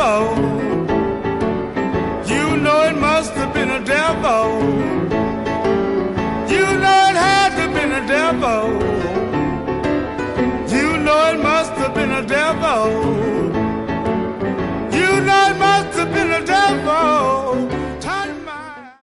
devil. You know it must have been a devil. You know it had to have been a devil. You know it must have been a devil. You know it must have been a devil.